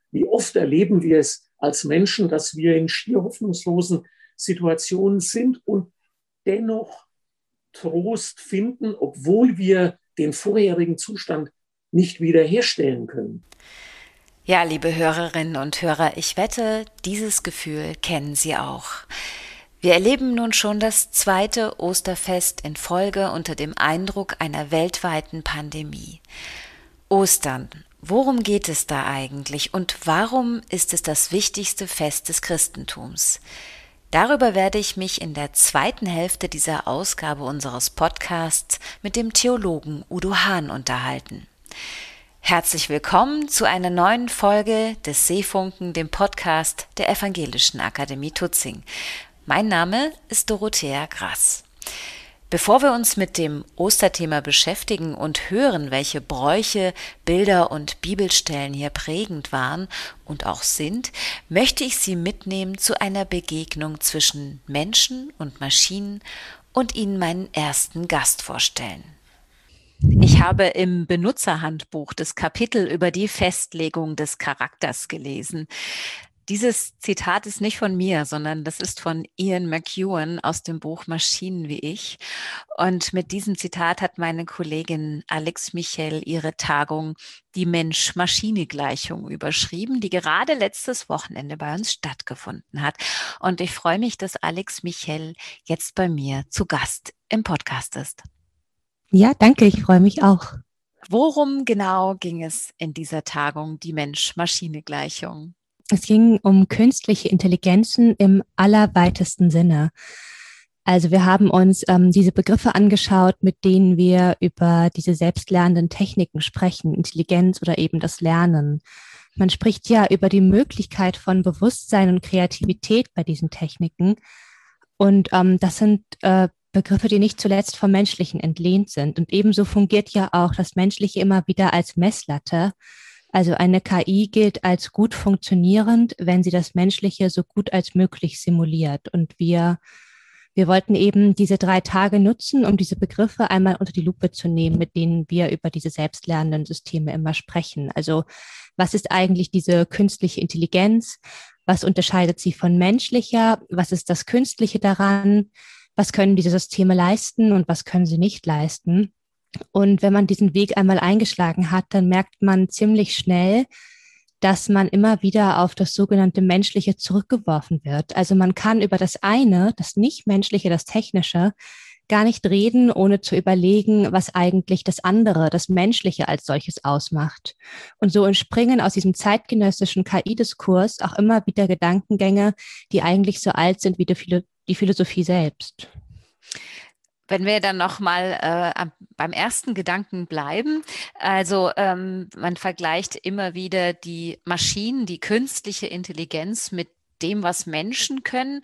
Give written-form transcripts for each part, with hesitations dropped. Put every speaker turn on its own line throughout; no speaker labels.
Wie oft erleben wir es als Menschen, dass wir in schier hoffnungslosen Situationen sind und dennoch Trost finden, obwohl wir den vorherigen Zustand nicht wiederherstellen können.
Ja, liebe Hörerinnen und Hörer, ich wette, dieses Gefühl kennen Sie auch. Wir erleben nun schon das zweite Osterfest in Folge unter dem Eindruck einer weltweiten Pandemie. Ostern. Worum geht es da eigentlich und warum ist es das wichtigste Fest des Christentums? Darüber werde ich mich in der zweiten Hälfte dieser Ausgabe unseres Podcasts mit dem Theologen Udo Hahn unterhalten. Herzlich willkommen zu einer neuen Folge des Seefunken, dem Podcast der Evangelischen Akademie Tutzing. Mein Name ist Dorothea Grass. Bevor wir uns mit dem Osterthema beschäftigen und hören, welche Bräuche, Bilder und Bibelstellen hier prägend waren und auch sind, möchte ich Sie mitnehmen zu einer Begegnung zwischen Menschen und Maschinen und Ihnen meinen ersten Gast vorstellen. Ich habe im Benutzerhandbuch das Kapitel über die Festlegung des Charakters gelesen. Dieses Zitat ist nicht von mir, sondern das ist von Ian McEwan aus dem Buch Maschinen wie ich. Und mit diesem Zitat hat meine Kollegin Alex Michel ihre Tagung Die Mensch-Maschine-Gleichung überschrieben, die gerade letztes Wochenende bei uns stattgefunden hat. Und ich freue mich, dass Alex Michel jetzt bei mir zu Gast im Podcast ist.
Ja, danke, ich freue mich auch.
Worum genau ging es in dieser Tagung, die Mensch-Maschine-Gleichung?
Es ging um künstliche Intelligenzen im allerweitesten Sinne. Also wir haben uns diese Begriffe angeschaut, mit denen wir über diese selbstlernenden Techniken sprechen, Intelligenz oder eben das Lernen. Man spricht ja über die Möglichkeit von Bewusstsein und Kreativität bei diesen Techniken. Und das sind Begriffe, die nicht zuletzt vom Menschlichen entlehnt sind. Und ebenso fungiert ja auch das Menschliche immer wieder als Messlatte. Also eine KI gilt als gut funktionierend, wenn sie das Menschliche so gut als möglich simuliert. Und wir wollten eben diese 3 Tage nutzen, um diese Begriffe einmal unter die Lupe zu nehmen, mit denen wir über diese selbstlernenden Systeme immer sprechen. Also was ist eigentlich diese künstliche Intelligenz? Was unterscheidet sie von menschlicher? Was ist das Künstliche daran? Was können diese Systeme leisten und was können sie nicht leisten? Und wenn man diesen Weg einmal eingeschlagen hat, dann merkt man ziemlich schnell, dass man immer wieder auf das sogenannte Menschliche zurückgeworfen wird. Also man kann über das eine, das Nicht-Menschliche, das Technische, gar nicht reden, ohne zu überlegen, was eigentlich das andere, das Menschliche als solches ausmacht. Und so entspringen aus diesem zeitgenössischen KI-Diskurs auch immer wieder Gedankengänge, die eigentlich so alt sind wie die Philosophie selbst.
Wenn wir dann nochmal beim ersten Gedanken bleiben, also man vergleicht immer wieder die Maschinen, die künstliche Intelligenz mit dem, was Menschen können.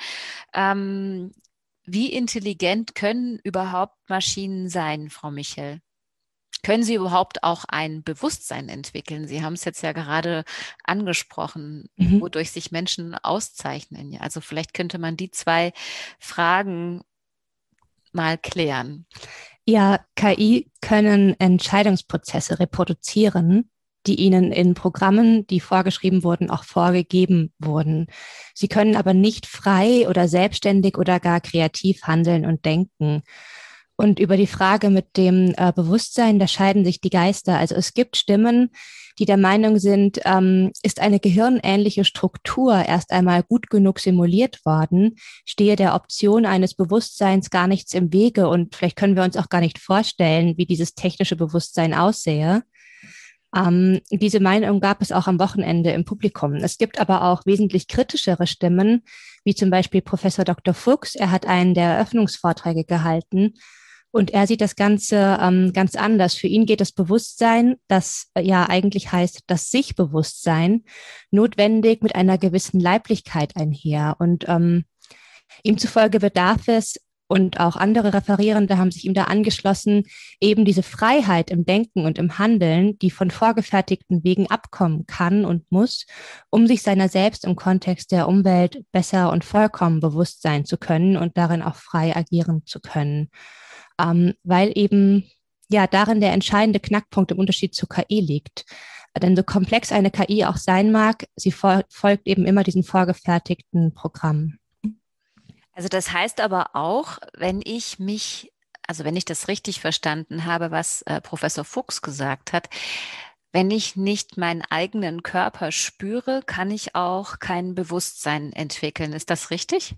Wie intelligent können überhaupt Maschinen sein, Frau Michel? Können sie überhaupt auch ein Bewusstsein entwickeln? Sie haben es jetzt ja gerade angesprochen, wodurch sich Menschen auszeichnen. Also vielleicht könnte man die 2 Fragen mal klären.
Ja, KI können Entscheidungsprozesse reproduzieren, die ihnen in Programmen, die vorgeschrieben wurden, auch vorgegeben wurden. Sie können aber nicht frei oder selbstständig oder gar kreativ handeln und denken. Und über die Frage mit dem Bewusstsein, da scheiden sich die Geister. Also es gibt Stimmen, die der Meinung sind, ist eine gehirnähnliche Struktur erst einmal gut genug simuliert worden, stehe der Option eines Bewusstseins gar nichts im Wege und vielleicht können wir uns auch gar nicht vorstellen, wie dieses technische Bewusstsein aussähe. Diese Meinung gab es auch am Wochenende im Publikum. Es gibt aber auch wesentlich kritischere Stimmen, wie zum Beispiel Professor Dr. Fuchs. Er hat einen der Eröffnungsvorträge gehalten. Und er sieht das Ganze ganz anders. Für ihn geht das Bewusstsein, das ja eigentlich heißt das Sich-Bewusstsein, notwendig mit einer gewissen Leiblichkeit einher. Und ihm zufolge bedarf es, und auch andere Referierende haben sich ihm da angeschlossen, eben diese Freiheit im Denken und im Handeln, die von vorgefertigten Wegen abkommen kann und muss, um sich seiner selbst im Kontext der Umwelt besser und vollkommen bewusst sein zu können und darin auch frei agieren zu können. Weil eben ja darin der entscheidende Knackpunkt im Unterschied zur KI liegt. Denn so komplex eine KI auch sein mag, sie folgt eben immer diesen vorgefertigten Programmen.
Also das heißt aber auch, wenn ich das richtig verstanden habe, was Professor Fuchs gesagt hat, wenn ich nicht meinen eigenen Körper spüre, kann ich auch kein Bewusstsein entwickeln. Ist das richtig?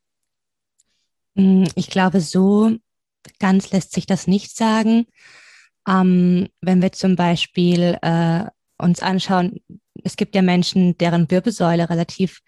Ich glaube, so ganz lässt sich das nicht sagen. Wenn wir zum Beispiel uns anschauen, es gibt ja Menschen, deren Wirbelsäule relativ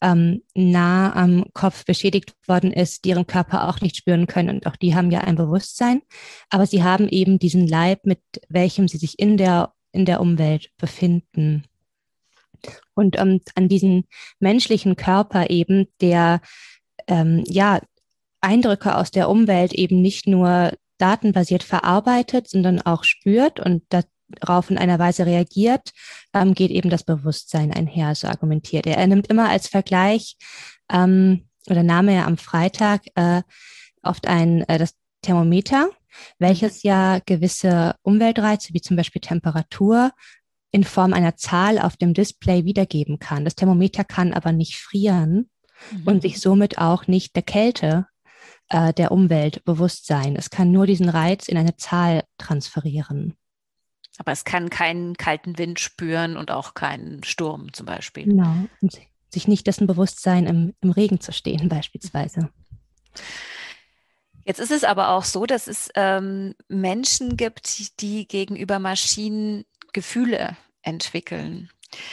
nah am Kopf beschädigt worden ist, die ihren Körper auch nicht spüren können. Und auch die haben ja ein Bewusstsein, aber sie haben eben diesen Leib, mit welchem sie sich in der Umwelt befinden. Und an diesen menschlichen Körper eben, der ja Eindrücke aus der Umwelt eben nicht nur datenbasiert verarbeitet, sondern auch spürt und darauf in einer Weise reagiert, geht eben das Bewusstsein einher, so argumentiert er. Er nimmt immer als Vergleich, oder nahm er am Freitag oft das Thermometer, welches ja gewisse Umweltreize, wie zum Beispiel Temperatur, in Form einer Zahl auf dem Display wiedergeben kann. Das Thermometer kann aber nicht frieren und sich somit auch nicht der Kälte der Umwelt bewusst sein. Es kann nur diesen Reiz in eine Zahl transferieren.
Aber es kann keinen kalten Wind spüren und auch keinen Sturm zum Beispiel.
Genau. Und sich nicht dessen bewusst sein, im Regen zu stehen beispielsweise.
Jetzt ist es aber auch so, dass es Menschen gibt, die gegenüber Maschinen Gefühle entwickeln.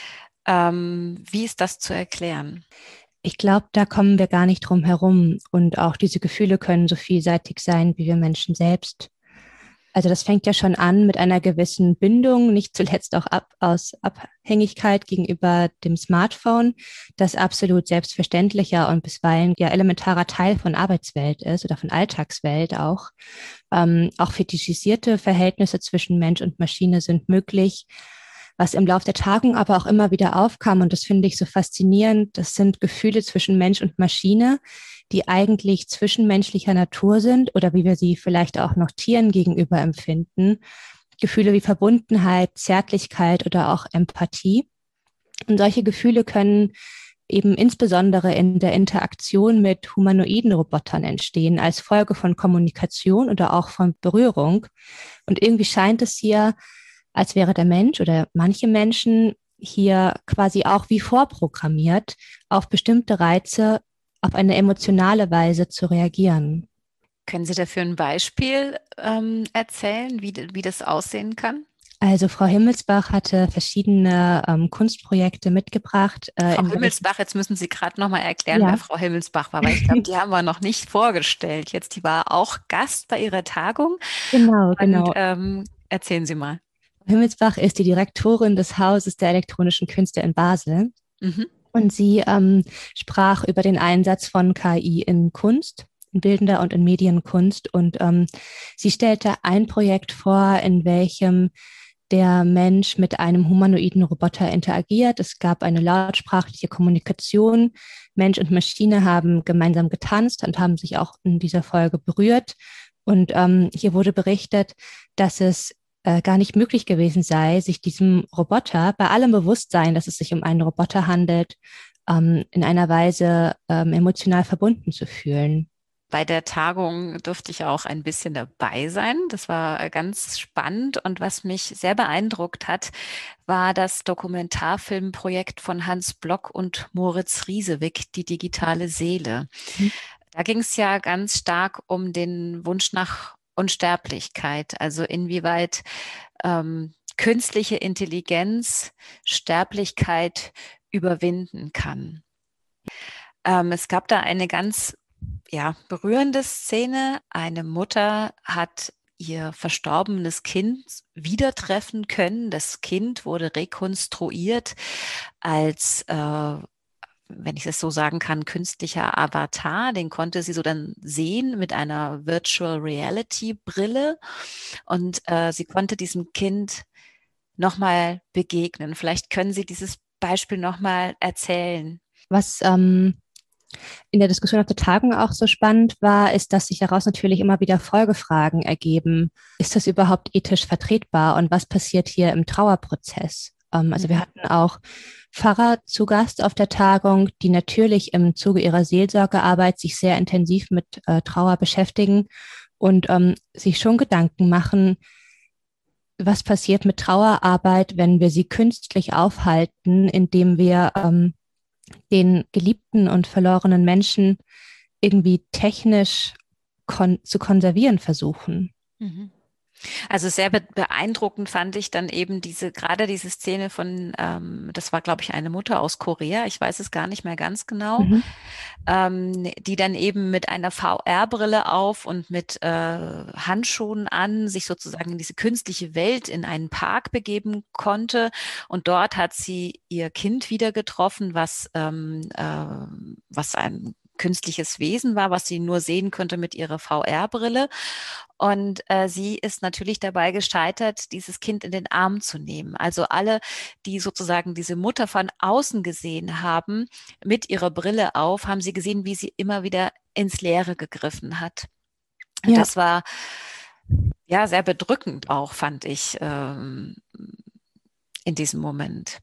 Wie ist das zu erklären?
Ich glaube, da kommen wir gar nicht drum herum. Und auch diese Gefühle können so vielseitig sein, wie wir Menschen selbst. Also das fängt ja schon an mit einer gewissen Bindung, nicht zuletzt auch aus Abhängigkeit gegenüber dem Smartphone, das absolut selbstverständlicher und bisweilen ja elementarer Teil von Arbeitswelt ist oder von Alltagswelt auch. Auch fetischisierte Verhältnisse zwischen Mensch und Maschine sind möglich. Was im Lauf der Tagung aber auch immer wieder aufkam, und das finde ich so faszinierend, das sind Gefühle zwischen Mensch und Maschine, die eigentlich zwischenmenschlicher Natur sind oder wie wir sie vielleicht auch noch Tieren gegenüber empfinden. Gefühle wie Verbundenheit, Zärtlichkeit oder auch Empathie. Und solche Gefühle können eben insbesondere in der Interaktion mit humanoiden Robotern entstehen, als Folge von Kommunikation oder auch von Berührung. Und irgendwie scheint es hier, als wäre der Mensch oder manche Menschen hier quasi auch wie vorprogrammiert, auf bestimmte Reize auf eine emotionale Weise zu reagieren.
Können Sie dafür ein Beispiel erzählen, wie das aussehen kann?
Also Frau Himmelsbach hatte verschiedene Kunstprojekte mitgebracht.
Frau Himmelsbach, jetzt müssen Sie gerade nochmal erklären, wer Frau Himmelsbach war, weil ich glaube, die haben wir noch nicht vorgestellt. Jetzt, die war auch Gast bei Ihrer Tagung.
Genau.
Erzählen Sie mal.
Himmelsbach ist die Direktorin des Hauses der elektronischen Künste in Basel. Und sie sprach über den Einsatz von KI in Kunst, in bildender und in Medienkunst. Und sie stellte ein Projekt vor, in welchem der Mensch mit einem humanoiden Roboter interagiert. Es gab eine lautsprachliche Kommunikation. Mensch und Maschine haben gemeinsam getanzt und haben sich auch in dieser Folge berührt. Und hier wurde berichtet, dass es gar nicht möglich gewesen sei, sich diesem Roboter, bei allem Bewusstsein, dass es sich um einen Roboter handelt, in einer Weise emotional verbunden zu fühlen.
Bei der Tagung durfte ich auch ein bisschen dabei sein. Das war ganz spannend. Und was mich sehr beeindruckt hat, war das Dokumentarfilmprojekt von Hans Block und Moritz Riesewick, Die digitale Seele. Da ging es ja ganz stark um den Wunsch nach Unsterblichkeit, also inwieweit künstliche Intelligenz Sterblichkeit überwinden kann. Es gab da eine ganz berührende Szene. Eine Mutter hat ihr verstorbenes Kind wieder treffen können. Das Kind wurde rekonstruiert als wenn ich es so sagen kann, künstlicher Avatar. Den konnte sie so dann sehen mit einer Virtual Reality Brille. Und sie konnte diesem Kind nochmal begegnen. Vielleicht können Sie dieses Beispiel nochmal erzählen.
Was in der Diskussion auf der Tagung auch so spannend war, ist, dass sich daraus natürlich immer wieder Folgefragen ergeben. Ist das überhaupt ethisch vertretbar und was passiert hier im Trauerprozess? Also wir hatten auch Pfarrer zu Gast auf der Tagung, die natürlich im Zuge ihrer Seelsorgearbeit sich sehr intensiv mit Trauer beschäftigen und sich schon Gedanken machen, was passiert mit Trauerarbeit, wenn wir sie künstlich aufhalten, indem wir den geliebten und verlorenen Menschen irgendwie technisch zu konservieren versuchen.
Mhm. Also sehr beeindruckend fand ich dann eben gerade diese Szene von, das war, glaube ich, eine Mutter aus Korea, ich weiß es gar nicht mehr ganz genau, die dann eben mit einer VR-Brille auf und mit Handschuhen an sich sozusagen in diese künstliche Welt in einen Park begeben konnte. Und dort hat sie ihr Kind wieder getroffen, was ein künstliches Wesen war, was sie nur sehen könnte mit ihrer VR-Brille. Und sie ist natürlich dabei gescheitert, dieses Kind in den Arm zu nehmen. Also alle, die sozusagen diese Mutter von außen gesehen haben, mit ihrer Brille auf, haben sie gesehen, wie sie immer wieder ins Leere gegriffen hat. Ja. Das war ja sehr bedrückend auch, fand ich, in diesem Moment.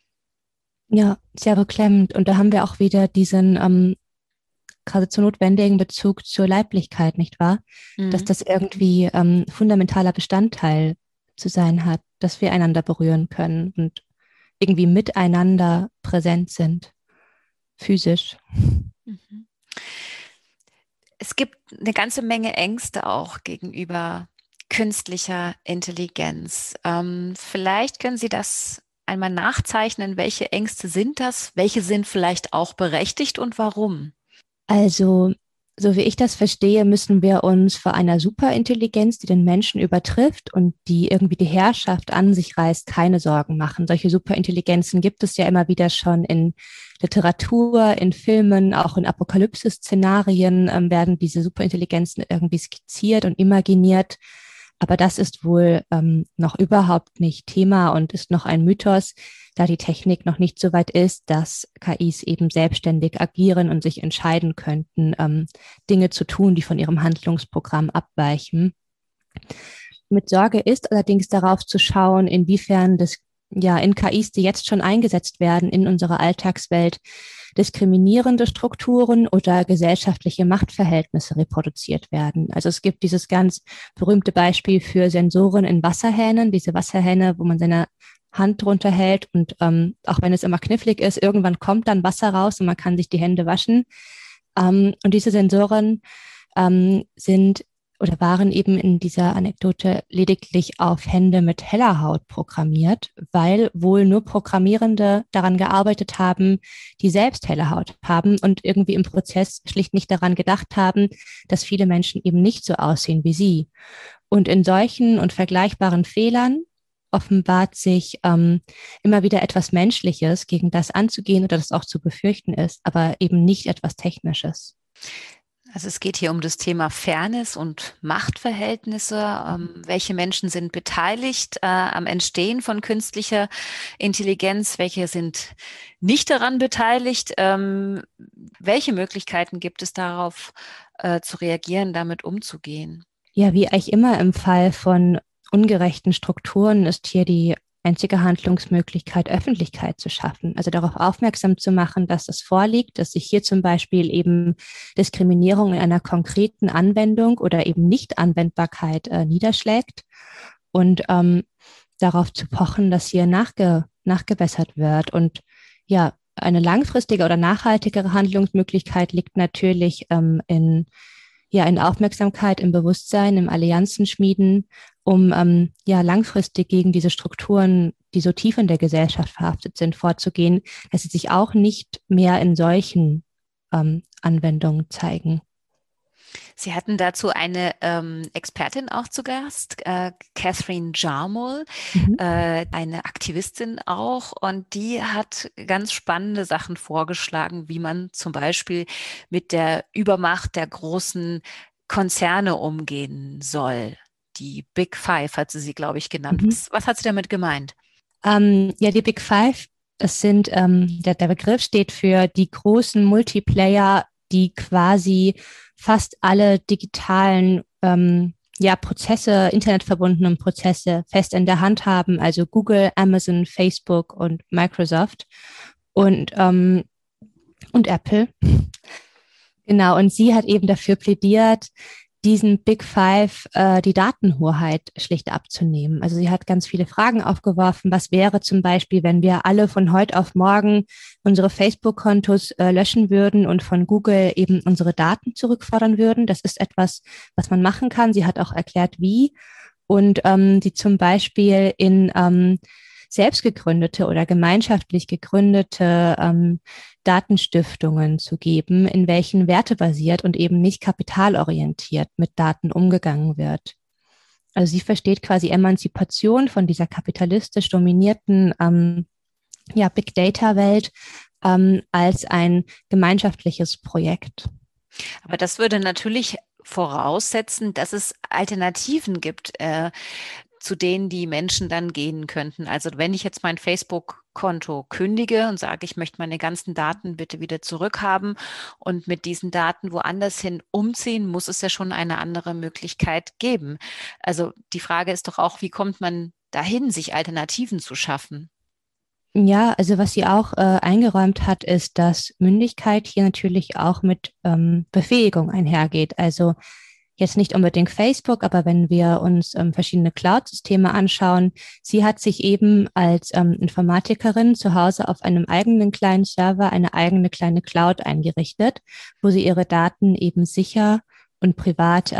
Ja, sehr beklemmend. Und da haben wir auch wieder diesen geradezu notwendigen Bezug zur Leiblichkeit, nicht wahr? Dass das irgendwie fundamentaler Bestandteil zu sein hat, dass wir einander berühren können und irgendwie miteinander präsent sind, physisch.
Mhm. Es gibt eine ganze Menge Ängste auch gegenüber künstlicher Intelligenz. Vielleicht können Sie das einmal nachzeichnen. Welche Ängste sind das? Welche sind vielleicht auch berechtigt und warum?
Also, so wie ich das verstehe, müssen wir uns vor einer Superintelligenz, die den Menschen übertrifft und die irgendwie die Herrschaft an sich reißt, keine Sorgen machen. Solche Superintelligenzen gibt es ja immer wieder schon in Literatur, in Filmen, auch in Apokalypse-Szenarien werden diese Superintelligenzen irgendwie skizziert und imaginiert. Aber das ist wohl noch überhaupt nicht Thema und ist noch ein Mythos, da die Technik noch nicht so weit ist, dass KIs eben selbstständig agieren und sich entscheiden könnten, Dinge zu tun, die von ihrem Handlungsprogramm abweichen. Mit Sorge ist allerdings darauf zu schauen, inwiefern das ja in KIs, die jetzt schon eingesetzt werden in unserer Alltagswelt, diskriminierende Strukturen oder gesellschaftliche Machtverhältnisse reproduziert werden. Also es gibt dieses ganz berühmte Beispiel für Sensoren in Wasserhähnen, diese Wasserhähne, wo man seine Hand drunter hält und auch wenn es immer knifflig ist, irgendwann kommt dann Wasser raus und man kann sich die Hände waschen. Und diese Sensoren sind oder waren eben in dieser Anekdote lediglich auf Hände mit heller Haut programmiert, weil wohl nur Programmierende daran gearbeitet haben, die selbst helle Haut haben und irgendwie im Prozess schlicht nicht daran gedacht haben, dass viele Menschen eben nicht so aussehen wie sie. Und in solchen und vergleichbaren Fehlern offenbart sich immer wieder etwas Menschliches, gegen das anzugehen oder das auch zu befürchten ist, aber eben nicht etwas Technisches.
Also es geht hier um das Thema Fairness und Machtverhältnisse. Welche Menschen sind beteiligt am Entstehen von künstlicher Intelligenz? Welche sind nicht daran beteiligt? Welche Möglichkeiten gibt es darauf zu reagieren, damit umzugehen?
Ja, wie eigentlich immer im Fall von ungerechten Strukturen ist hier die einzige Handlungsmöglichkeit, Öffentlichkeit zu schaffen. Also darauf aufmerksam zu machen, dass das vorliegt, dass sich hier zum Beispiel eben Diskriminierung in einer konkreten Anwendung oder eben Nicht-Anwendbarkeit niederschlägt und darauf zu pochen, dass hier nachgebessert wird. Und ja, eine langfristige oder nachhaltigere Handlungsmöglichkeit liegt natürlich in Aufmerksamkeit, im Bewusstsein, im Allianzen schmieden, um langfristig gegen diese Strukturen, die so tief in der Gesellschaft verhaftet sind, vorzugehen, dass sie sich auch nicht mehr in solchen Anwendungen zeigen.
Sie hatten dazu eine Expertin auch zu Gast, Catherine Jarmul, eine Aktivistin auch, und die hat ganz spannende Sachen vorgeschlagen, wie man zum Beispiel mit der Übermacht der großen Konzerne umgehen soll. Die Big Five hat sie, glaube ich, genannt. Was hat sie damit gemeint?
Die Big Five, das sind, der Begriff steht für die großen Multiplayer, die quasi fast alle digitalen ja, Prozesse, internetverbundenen Prozesse fest in der Hand haben, also Google, Amazon, Facebook und Microsoft und Apple. Genau, und sie hat eben dafür plädiert, diesen Big Five die Datenhoheit schlicht abzunehmen. Also sie hat ganz viele Fragen aufgeworfen. Was wäre zum Beispiel, wenn wir alle von heute auf morgen unsere Facebook-Kontos löschen würden und von Google eben unsere Daten zurückfordern würden? Das ist etwas, was man machen kann. Sie hat auch erklärt, wie. Und sie zum Beispiel in selbst gegründete oder gemeinschaftlich gegründete Datenstiftungen zu geben, in welchen wertebasiert und eben nicht kapitalorientiert mit Daten umgegangen wird. Also sie versteht quasi Emanzipation von dieser kapitalistisch dominierten Big Data Welt als ein gemeinschaftliches Projekt.
Aber das würde natürlich voraussetzen, dass es Alternativen gibt, zu denen die Menschen dann gehen könnten. Also wenn ich jetzt mein Facebook-Konto kündige und sage, ich möchte meine ganzen Daten bitte wieder zurückhaben und mit diesen Daten woanders hin umziehen, muss es ja schon eine andere Möglichkeit geben. Also die Frage ist doch auch, wie kommt man dahin, sich Alternativen zu schaffen?
Ja, also was sie auch eingeräumt hat, ist, dass Mündigkeit hier natürlich auch mit Befähigung einhergeht. Also jetzt nicht unbedingt Facebook, aber wenn wir uns verschiedene Cloud-Systeme anschauen, sie hat sich eben als Informatikerin zu Hause auf einem eigenen kleinen Server eine eigene kleine Cloud eingerichtet, wo sie ihre Daten eben sicher und privat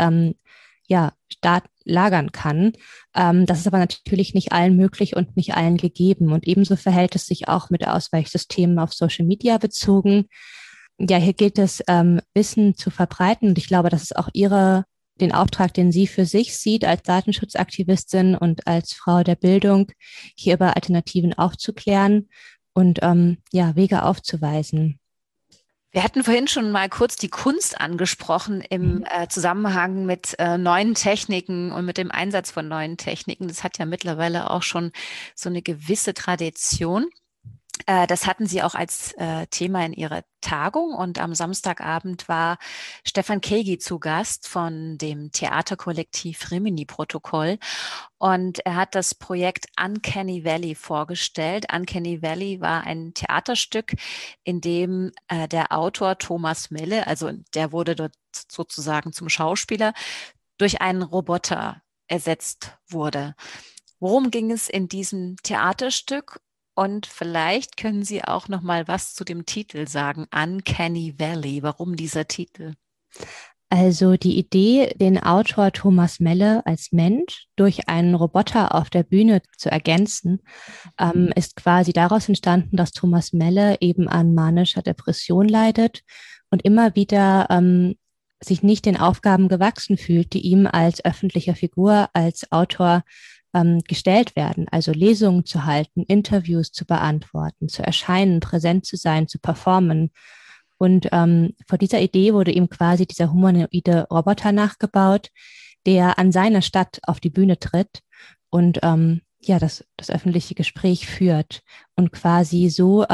lagern kann. Das ist aber natürlich nicht allen möglich und nicht allen gegeben. Und ebenso verhält es sich auch mit Ausweichsystemen auf Social Media bezogen. Ja, hier gilt es, Wissen zu verbreiten. Und ich glaube, das ist auch den Auftrag, den sie für sich sieht als Datenschutzaktivistin und als Frau der Bildung, hier über Alternativen aufzuklären und Wege aufzuweisen.
Wir hatten vorhin schon mal kurz die Kunst angesprochen im Zusammenhang mit neuen Techniken und mit dem Einsatz von neuen Techniken. Das hat ja mittlerweile auch schon so eine gewisse Tradition. Das hatten Sie auch als Thema in Ihrer Tagung, und am Samstagabend war Stefan Kegi zu Gast von dem Theaterkollektiv Rimini-Protokoll, und er hat das Projekt Uncanny Valley vorgestellt. Uncanny Valley war ein Theaterstück, in dem der Autor Thomas Melle, also der wurde dort sozusagen zum Schauspieler, durch einen Roboter ersetzt wurde. Worum ging es in diesem Theaterstück? Und vielleicht können Sie auch noch mal was zu dem Titel sagen, Uncanny Valley. Warum dieser Titel?
Also die Idee, den Autor Thomas Melle als Mensch durch einen Roboter auf der Bühne zu ergänzen, ist quasi daraus entstanden, dass Thomas Melle eben an manischer Depression leidet und immer wieder sich nicht den Aufgaben gewachsen fühlt, die ihm als öffentlicher Figur, als Autor gestellt werden, also Lesungen zu halten, Interviews zu beantworten, zu erscheinen, präsent zu sein, zu performen. Und vor dieser Idee wurde ihm quasi dieser humanoide Roboter nachgebaut, der an seiner Stadt auf die Bühne tritt und das öffentliche Gespräch führt und quasi so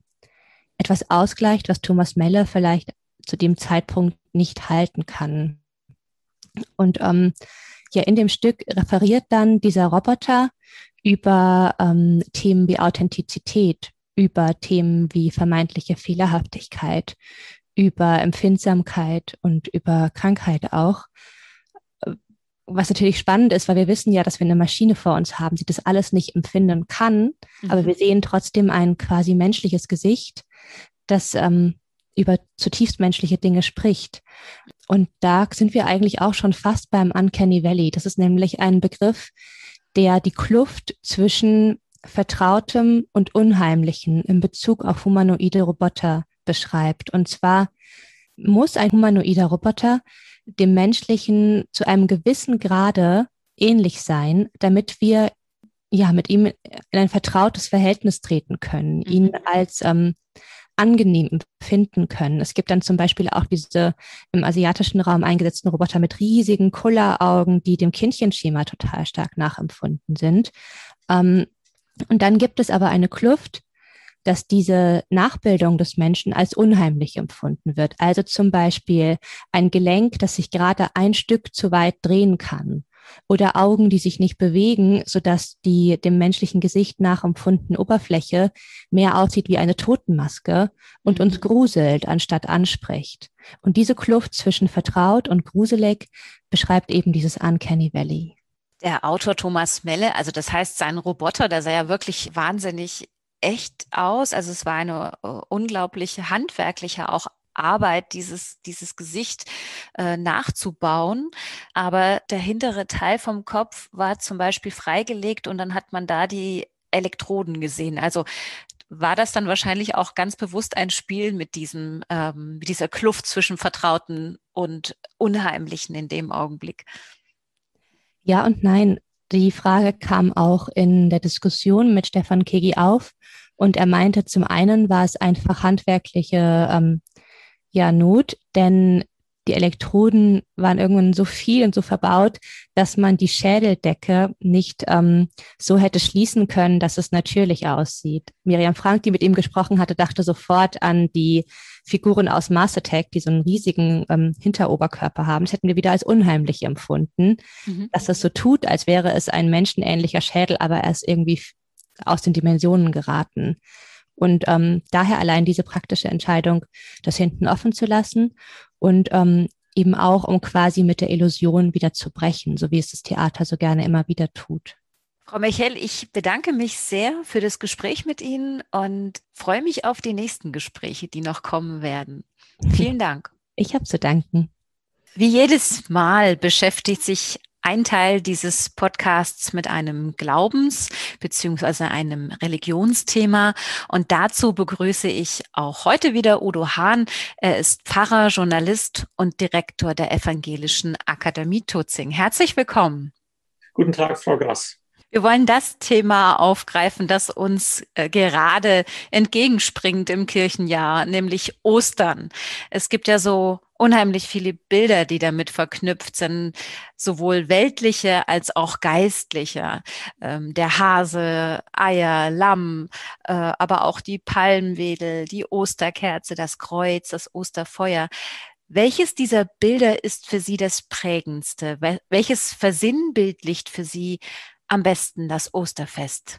etwas ausgleicht, was Thomas Melle vielleicht zu dem Zeitpunkt nicht halten kann. Und in dem Stück referiert dann dieser Roboter über Themen wie Authentizität, über Themen wie vermeintliche Fehlerhaftigkeit, über Empfindsamkeit und über Krankheit auch. Was natürlich spannend ist, weil wir wissen ja, dass wir eine Maschine vor uns haben, die das alles nicht empfinden kann, aber wir sehen trotzdem ein quasi menschliches Gesicht, das über zutiefst menschliche Dinge spricht. Und da sind wir eigentlich auch schon fast beim Uncanny Valley. Das ist nämlich ein Begriff, der die Kluft zwischen Vertrautem und Unheimlichen in Bezug auf humanoide Roboter beschreibt. Und zwar muss ein humanoider Roboter dem Menschlichen zu einem gewissen Grade ähnlich sein, damit wir mit ihm in ein vertrautes Verhältnis treten können, ihn als angenehm empfinden können. Es gibt dann zum Beispiel auch diese im asiatischen Raum eingesetzten Roboter mit riesigen Kulleraugen, die dem Kindchenschema total stark nachempfunden sind. Und dann gibt es aber eine Kluft dass diese Nachbildung des Menschen als unheimlich empfunden wird. Also zum Beispiel ein Gelenk, das sich gerade ein Stück zu weit drehen kann. Oder Augen, die sich nicht bewegen, sodass die dem menschlichen Gesicht nachempfundene Oberfläche mehr aussieht wie eine Totenmaske und uns gruselt, anstatt anspricht. Und diese Kluft zwischen vertraut und gruselig beschreibt eben dieses Uncanny Valley.
Der Autor Thomas Melle, also das heißt, sein Roboter, der sah ja wirklich wahnsinnig echt aus. Also es war eine unglaubliche handwerkliche auch Arbeit, dieses Gesicht nachzubauen. Aber der hintere Teil vom Kopf war zum Beispiel freigelegt und dann hat man da die Elektroden gesehen. Also war das dann wahrscheinlich auch ganz bewusst ein Spiel mit mit dieser Kluft zwischen Vertrauten und Unheimlichen in dem Augenblick?
Ja und nein. Die Frage kam auch in der Diskussion mit Stefan Kegi auf und er meinte, zum einen war es einfach handwerkliche Not, denn die Elektroden waren irgendwann so viel und so verbaut, dass man die Schädeldecke nicht so hätte schließen können, dass es natürlich aussieht. Miriam Frank, die mit ihm gesprochen hatte, dachte sofort an die Figuren aus Mars Attack, die so einen riesigen Hinteroberkörper haben. Das hätten wir wieder als unheimlich empfunden, dass es so tut, als wäre es ein menschenähnlicher Schädel, aber er ist irgendwie aus den Dimensionen geraten. Und daher allein diese praktische Entscheidung, das hinten offen zu lassen und eben auch, um quasi mit der Illusion wieder zu brechen, so wie es das Theater so gerne immer wieder tut.
Frau Michel, ich bedanke mich sehr für das Gespräch mit Ihnen und freue mich auf die nächsten Gespräche, die noch kommen werden. Vielen Dank.
Ich habe zu danken.
Wie jedes Mal beschäftigt sich ein Teil dieses Podcasts mit einem Glaubens- bzw. einem Religionsthema. Und dazu begrüße ich auch heute wieder Udo Hahn. Er ist Pfarrer, Journalist und Direktor der Evangelischen Akademie Tutzing. Herzlich willkommen.
Guten Tag, Frau Grass.
Wir wollen das Thema aufgreifen, das uns gerade entgegenspringt im Kirchenjahr, nämlich Ostern. Es gibt ja so unheimlich viele Bilder, die damit verknüpft sind, sowohl weltliche als auch geistliche. Der Hase, Eier, Lamm, aber auch die Palmwedel, die Osterkerze, das Kreuz, das Osterfeuer. Welches dieser Bilder ist für Sie das prägendste? Welches versinnbildlicht für Sie am besten das Osterfest?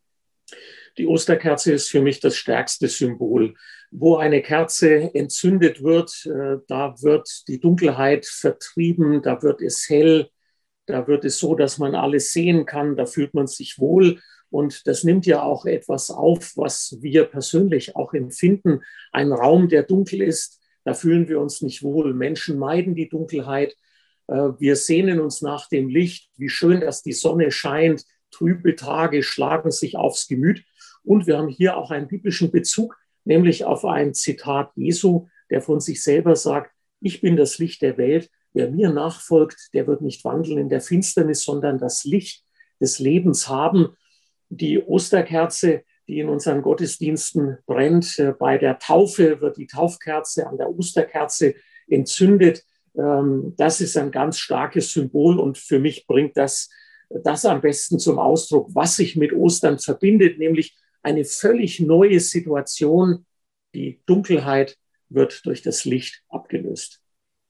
Die Osterkerze ist für mich das stärkste Symbol. Wo eine Kerze entzündet wird, da wird die Dunkelheit vertrieben, da wird es hell, da wird es so, dass man alles sehen kann, da fühlt man sich wohl. Und das nimmt ja auch etwas auf, was wir persönlich auch empfinden. Ein Raum, der dunkel ist, da fühlen wir uns nicht wohl. Menschen meiden die Dunkelheit. Wir sehnen uns nach dem Licht. Wie schön, dass die Sonne scheint. Trübe Tage schlagen sich aufs Gemüt. Und wir haben hier auch einen biblischen Bezug, nämlich auf ein Zitat Jesu, der von sich selber sagt, ich bin das Licht der Welt. Wer mir nachfolgt, der wird nicht wandeln in der Finsternis, sondern das Licht des Lebens haben. Die Osterkerze, die in unseren Gottesdiensten brennt, bei der Taufe wird die Taufkerze an der Osterkerze entzündet. Das ist ein ganz starkes Symbol und für mich bringt das am besten zum Ausdruck, was sich mit Ostern verbindet, nämlich eine völlig neue Situation. Die Dunkelheit wird durch das Licht abgelöst.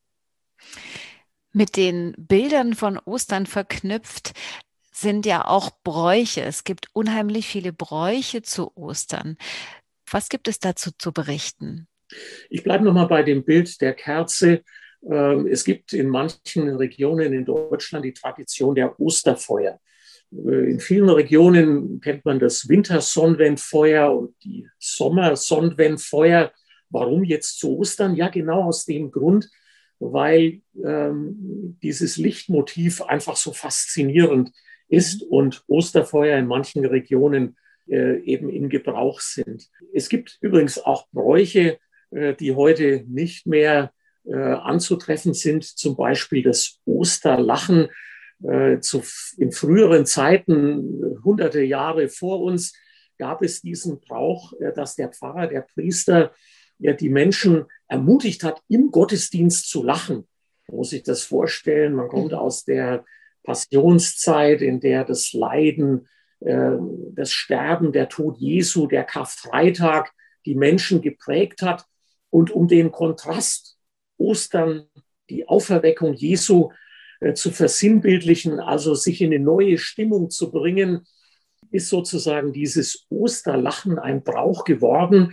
Mit den Bildern von Ostern verknüpft sind ja auch Bräuche. Es gibt unheimlich viele Bräuche zu Ostern. Was gibt es dazu zu berichten?
Ich bleibe nochmal bei dem Bild der Kerze. Es gibt in manchen Regionen in Deutschland die Tradition der Osterfeuer. In vielen Regionen kennt man das Wintersonnenwendfeuer und die Sommersonnenwendfeuer. Warum jetzt zu Ostern? Ja, genau aus dem Grund, weil dieses Lichtmotiv einfach so faszinierend ist und Osterfeuer in manchen Regionen eben in Gebrauch sind. Es gibt übrigens auch Bräuche, die heute nicht mehr anzutreffen sind, zum Beispiel das Osterlachen. In früheren Zeiten, hunderte Jahre vor uns, gab es diesen Brauch, dass der Pfarrer, der Priester, die Menschen ermutigt hat, im Gottesdienst zu lachen. Man muss sich das vorstellen, man kommt aus der Passionszeit, in der das Leiden das Sterben, der Tod Jesu, der Karfreitag die Menschen geprägt hat. Und um den Kontrast Ostern, die Auferweckung Jesu zu versinnbildlichen, also sich in eine neue Stimmung zu bringen, ist sozusagen dieses Osterlachen ein Brauch geworden.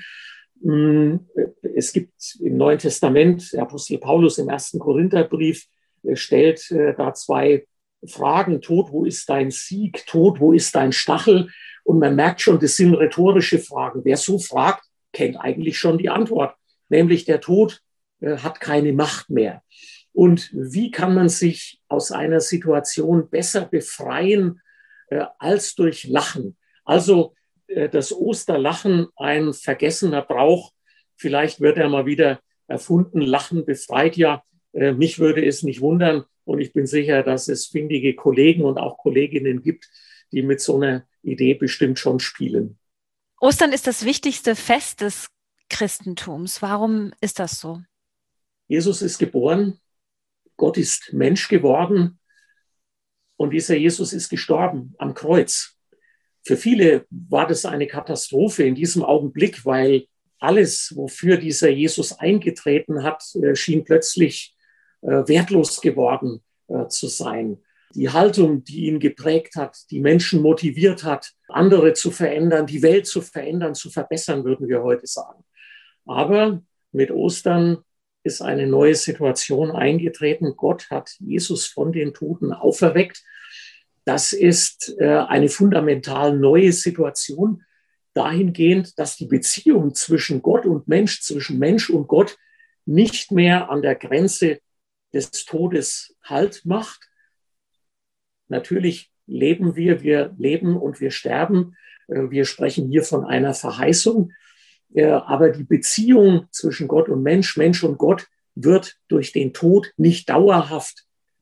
Es gibt im Neuen Testament, der Apostel Paulus im 1. Korintherbrief stellt da zwei Fragen: Tod, wo ist dein Sieg? Tod, wo ist dein Stachel? Und man merkt schon, das sind rhetorische Fragen. Wer so fragt, kennt eigentlich schon die Antwort, nämlich der Tod hat keine Macht mehr. Und wie kann man sich aus einer Situation besser befreien als durch Lachen? Also das Osterlachen, ein vergessener Brauch, vielleicht wird er mal wieder erfunden. Lachen befreit ja. Mich würde es nicht wundern und ich bin sicher, dass es findige Kollegen und auch Kolleginnen gibt, die mit so einer Idee bestimmt schon spielen.
Ostern ist das wichtigste Fest des Christentums. Warum ist das so?
Jesus ist geboren, Gott ist Mensch geworden und dieser Jesus ist gestorben am Kreuz. Für viele war das eine Katastrophe in diesem Augenblick, weil alles, wofür dieser Jesus eingetreten hat, schien plötzlich wertlos geworden zu sein. Die Haltung, die ihn geprägt hat, die Menschen motiviert hat, andere zu verändern, die Welt zu verändern, zu verbessern, würden wir heute sagen. Aber mit Ostern ist eine neue Situation eingetreten. Gott hat Jesus von den Toten auferweckt. Das ist eine fundamental neue Situation, dahingehend, dass die Beziehung zwischen Gott und Mensch, zwischen Mensch und Gott nicht mehr an der Grenze des Todes Halt macht. Natürlich leben wir leben und wir sterben. Wir sprechen hier von einer Verheißung. Aber die Beziehung zwischen Gott und Mensch, Mensch und Gott wird durch den Tod nicht dauerhaft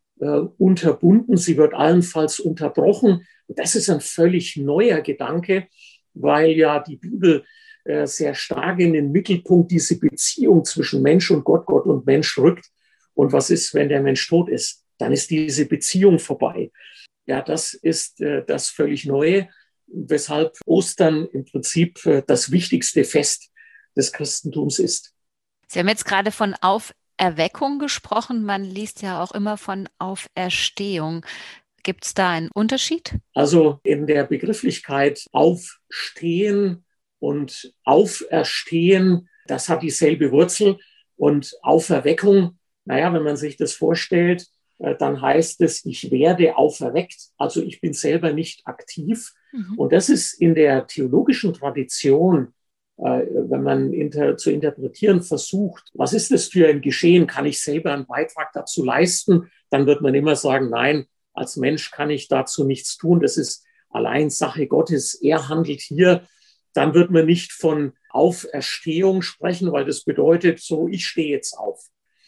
unterbunden. Sie wird allenfalls unterbrochen. Und das ist ein völlig neuer Gedanke, weil ja die Bibel sehr stark in den Mittelpunkt diese Beziehung zwischen Mensch und Gott, Gott und Mensch rückt. Und was ist, wenn der Mensch tot ist? Dann ist diese Beziehung vorbei. Ja, das ist das völlig Neue, weshalb Ostern im Prinzip das wichtigste Fest des Christentums ist.
Sie haben jetzt gerade von Auferweckung gesprochen. Man liest ja auch immer von Auferstehung. Gibt es da einen Unterschied?
Also in der Begrifflichkeit Aufstehen und Auferstehen, das hat dieselbe Wurzel. Und Auferweckung, naja, wenn man sich das vorstellt, dann heißt es, ich werde auferweckt. Also ich bin selber nicht aktiv. Und das ist in der theologischen Tradition, wenn man zu interpretieren versucht, was ist das für ein Geschehen? Kann ich selber einen Beitrag dazu leisten? Dann wird man immer sagen, nein, als Mensch kann ich dazu nichts tun. Das ist allein Sache Gottes. Er handelt hier. Dann wird man nicht von Auferstehung sprechen, weil das bedeutet so, ich stehe jetzt auf.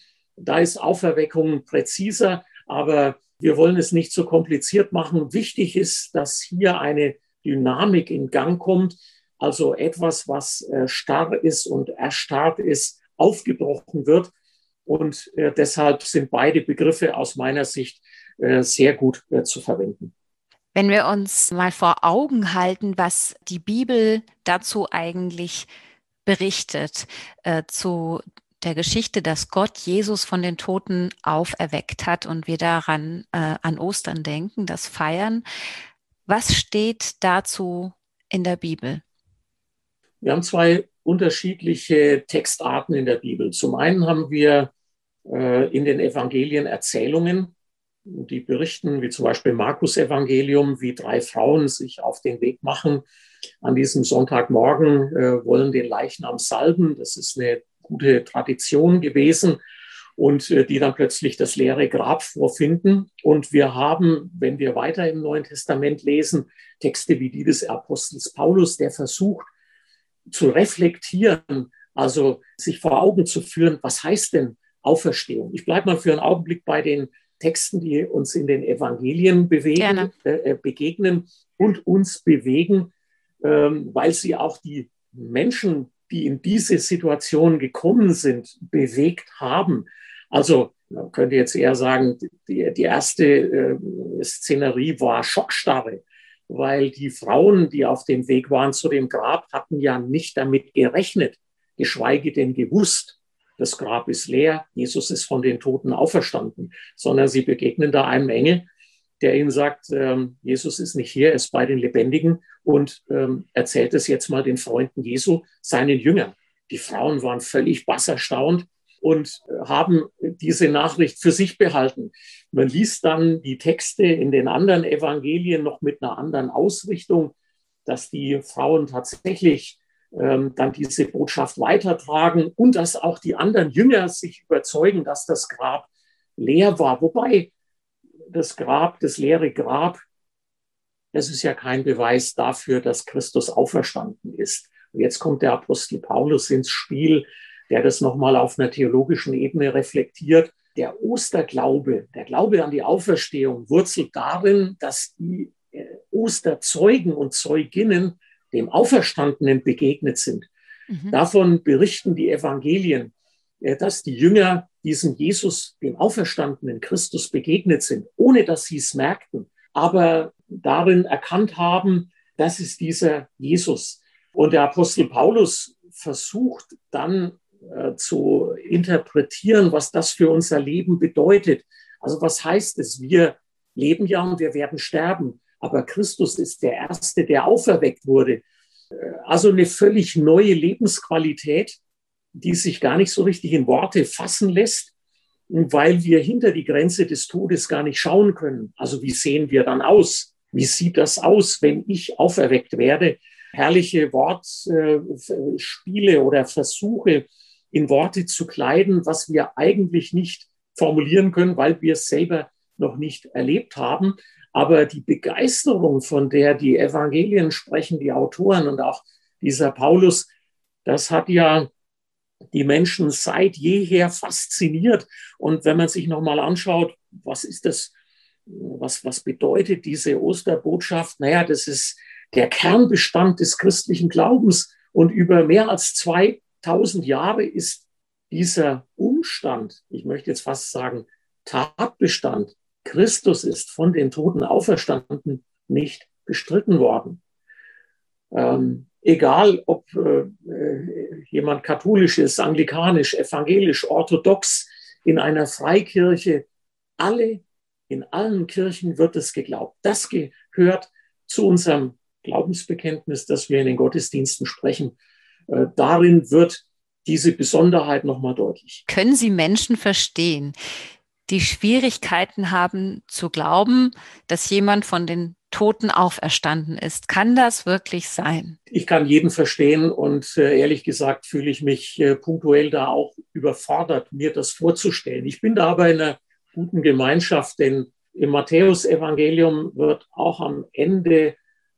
Da ist Auferweckung präziser, aber wir wollen es nicht so kompliziert machen. Wichtig ist, dass hier eine Dynamik in Gang kommt, also etwas, was starr ist und erstarrt ist, aufgebrochen wird. Und deshalb sind beide Begriffe aus meiner Sicht sehr gut zu verwenden.
Wenn wir uns mal vor Augen halten, was die Bibel dazu eigentlich berichtet, zu der Geschichte, dass Gott Jesus von den Toten auferweckt hat und wir daran an Ostern denken, das feiern. Was steht dazu in der Bibel?
Wir haben zwei unterschiedliche Textarten in der Bibel. Zum einen haben wir in den Evangelien Erzählungen, die berichten, wie zum Beispiel Markus-Evangelium, wie 3 Frauen sich auf den Weg machen. An diesem Sonntagmorgen wollen den Leichnam salben. Das ist eine gute Tradition gewesen und die dann plötzlich das leere Grab vorfinden. Und wir haben, wenn wir weiter im Neuen Testament lesen, Texte wie die des Apostels Paulus, der versucht zu reflektieren, also sich vor Augen zu führen, was heißt denn Auferstehung? Ich bleibe mal für einen Augenblick bei den Texten, die uns in den Evangelien begegnen und uns bewegen, weil sie auch die Menschen, die in diese Situation gekommen sind, bewegt haben. Also man könnte jetzt eher sagen, die erste Szenerie war Schockstarre. weil die Frauen, die auf dem Weg waren zu dem Grab, hatten ja nicht damit gerechnet, geschweige denn gewusst, das Grab ist leer, Jesus ist von den Toten auferstanden, sondern sie begegnen da einem Engel, der ihnen sagt, Jesus ist nicht hier, er ist bei den Lebendigen und erzählt es jetzt mal den Freunden Jesu, seinen Jüngern. Die Frauen waren völlig bass erstaunt und haben diese Nachricht für sich behalten. Man liest dann die Texte in den anderen Evangelien noch mit einer anderen Ausrichtung, dass die Frauen tatsächlich dann diese Botschaft weitertragen und dass auch die anderen Jünger sich überzeugen, dass das Grab leer war. Wobei das Grab, das leere Grab, das ist ja kein Beweis dafür, dass Christus auferstanden ist. Und jetzt kommt der Apostel Paulus ins Spiel, der das nochmal auf einer theologischen Ebene reflektiert. Der Osterglaube, der Glaube an die Auferstehung wurzelt darin, dass die Osterzeugen und Zeuginnen dem Auferstandenen begegnet sind. Mhm. Davon berichten die Evangelien, dass die Jünger diesem Jesus, dem auferstandenen Christus, begegnet sind, ohne dass sie es merkten, aber darin erkannt haben, das ist dieser Jesus. Und der Apostel Paulus versucht dann zu interpretieren, was das für unser Leben bedeutet. Also was heißt es? Wir leben ja und wir werden sterben, aber Christus ist der Erste, der auferweckt wurde. Also eine völlig neue Lebensqualität, die sich gar nicht so richtig in Worte fassen lässt, weil wir hinter die Grenze des Todes gar nicht schauen können. Also wie sehen wir dann aus? Wie sieht das aus, wenn ich auferweckt werde? Herrliche Wortspiele oder Versuche in Worte zu kleiden, was wir eigentlich nicht formulieren können, weil wir es selber noch nicht erlebt haben. Aber die Begeisterung, von der die Evangelien sprechen, die Autoren und auch dieser Paulus, das hat ja die Menschen seit jeher fasziniert. Und wenn man sich nochmal anschaut, was ist das, was bedeutet diese Osterbotschaft? Naja, das ist der Kernbestand des christlichen Glaubens. Und über mehr als 2000 Jahre ist dieser Umstand, ich möchte jetzt fast sagen, Tatbestand, Christus ist von den Toten auferstanden, nicht bestritten worden. Egal, ob jemand katholisch ist, anglikanisch, evangelisch, orthodox, in einer Freikirche, in allen Kirchen wird es geglaubt. Das gehört zu unserem Glaubensbekenntnis, das wir in den Gottesdiensten sprechen. Darin wird diese Besonderheit nochmal deutlich.
Können Sie Menschen verstehen, die Schwierigkeiten haben zu glauben, dass jemand von den Toten auferstanden ist? Kann das wirklich sein?
Ich kann jeden verstehen und ehrlich gesagt fühle ich mich punktuell da auch überfordert, mir das vorzustellen. Ich bin da aber in einer guten Gemeinschaft, denn im Matthäusevangelium wird auch am Ende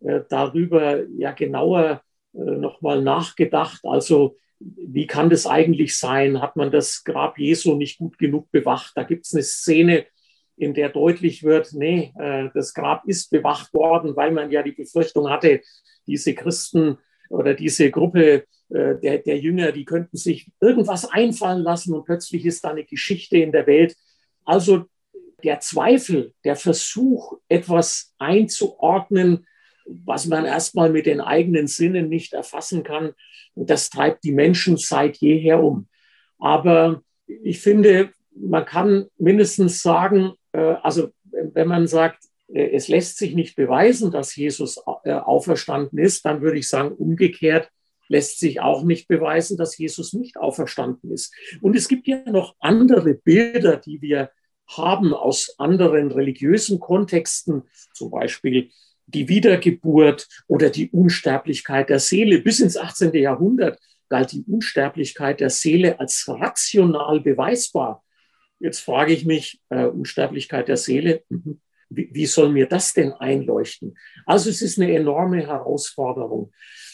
darüber ja genauer nochmal nachgedacht. Also wie kann das eigentlich sein? Hat man das Grab Jesu nicht gut genug bewacht? Da gibt es eine Szene, in der deutlich wird, nee, das Grab ist bewacht worden, weil man ja die Befürchtung hatte, diese Christen oder diese Gruppe der Jünger, die könnten sich irgendwas einfallen lassen und plötzlich ist da eine Geschichte in der Welt. Also der Zweifel, der Versuch, etwas einzuordnen, was man erstmal mit den eigenen Sinnen nicht erfassen kann, das treibt die Menschen seit jeher um. Aber ich finde, man kann mindestens sagen, also wenn man sagt, es lässt sich nicht beweisen, dass Jesus auferstanden ist, dann würde ich sagen, umgekehrt lässt sich auch nicht beweisen, dass Jesus nicht auferstanden ist. Und es gibt ja noch andere Bilder, die wir haben aus anderen religiösen Kontexten, zum Beispiel die Wiedergeburt oder die Unsterblichkeit der Seele. Bis ins 18. Jahrhundert galt die Unsterblichkeit der Seele als rational beweisbar. Jetzt frage ich mich, Unsterblichkeit der Seele, wie soll mir das denn einleuchten? Also es ist eine enorme Herausforderung.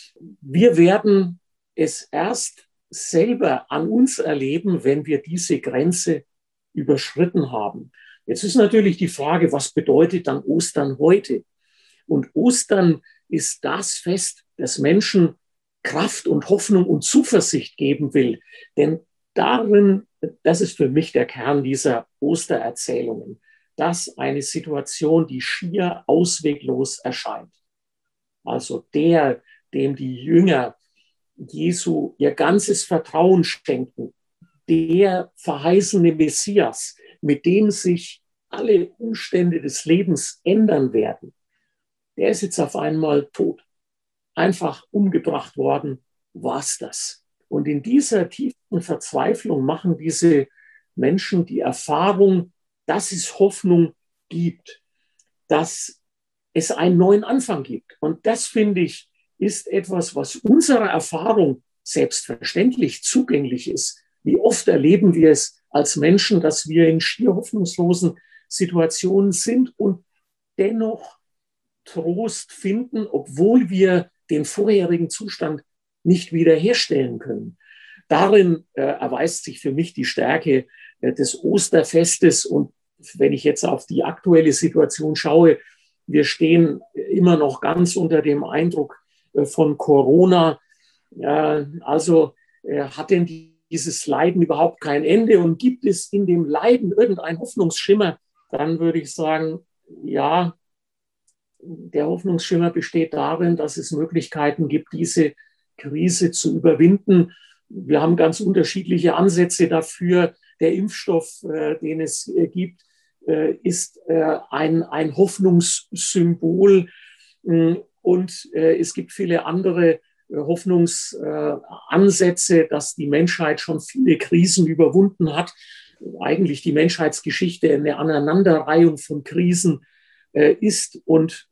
Wir werden es erst selber an uns erleben, wenn wir diese Grenze überschritten haben. Jetzt ist natürlich die Frage, was bedeutet dann Ostern heute? Und Ostern ist das Fest, das Menschen Kraft und Hoffnung und Zuversicht geben will. Denn darin, das ist für mich der Kern dieser Ostererzählungen, dass eine Situation, die schier ausweglos erscheint, also der, dem die Jünger Jesu ihr ganzes Vertrauen schenken, der verheißene Messias, mit dem sich alle Umstände des Lebens ändern werden, der ist jetzt auf einmal tot, einfach umgebracht worden, war's das. Und in dieser tiefen Verzweiflung machen diese Menschen die Erfahrung, dass es Hoffnung gibt, dass es einen neuen Anfang gibt. Und das, finde ich, ist etwas, was unserer Erfahrung selbstverständlich zugänglich ist. Wie oft erleben wir es als Menschen, dass wir in schier hoffnungslosen Situationen sind und dennoch Trost finden, obwohl wir den vorherigen Zustand nicht wiederherstellen können. Darin erweist sich für mich die Stärke des Osterfestes. Und wenn ich jetzt auf die aktuelle Situation schaue, wir stehen immer noch ganz unter dem Eindruck von Corona. Also hat denn dieses Leiden überhaupt kein Ende? Und gibt es in dem Leiden irgendeinen Hoffnungsschimmer? Dann würde ich sagen, ja, der Hoffnungsschimmer besteht darin, dass es Möglichkeiten gibt, diese Krise zu überwinden. Wir haben ganz unterschiedliche Ansätze dafür. Der Impfstoff, den es gibt, ist ein Hoffnungssymbol. Und es gibt viele andere Hoffnungsansätze, dass die Menschheit schon viele Krisen überwunden hat. Eigentlich die Menschheitsgeschichte eine Aneinanderreihung von Krisen ist. Und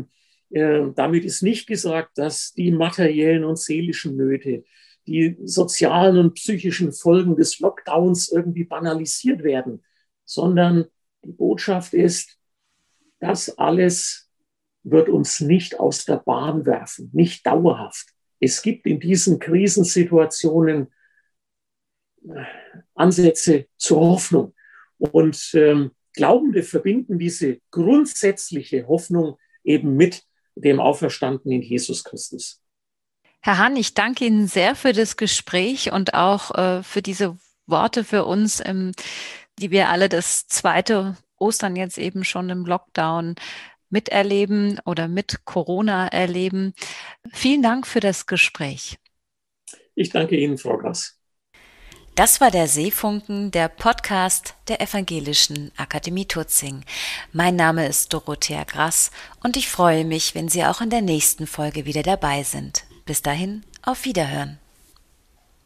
damit ist nicht gesagt, dass die materiellen und seelischen Nöte, die sozialen und psychischen Folgen des Lockdowns irgendwie banalisiert werden, sondern die Botschaft ist, das alles wird uns nicht aus der Bahn werfen, nicht dauerhaft. Es gibt in diesen Krisensituationen Ansätze zur Hoffnung. Und Glaubende verbinden diese grundsätzliche Hoffnung eben mit dem Auferstandenen Jesus Christus.
Herr Hahn, ich danke Ihnen sehr für das Gespräch und auch für diese Worte für uns, die wir alle das zweite Ostern jetzt eben schon im Lockdown miterleben oder mit Corona erleben. Vielen Dank für das Gespräch.
Ich danke Ihnen, Frau Grass.
Das war der Seefunken, der Podcast der Evangelischen Akademie Tutzing. Mein Name ist Dorothea Grass und ich freue mich, wenn Sie auch in der nächsten Folge wieder dabei sind. Bis dahin, auf Wiederhören.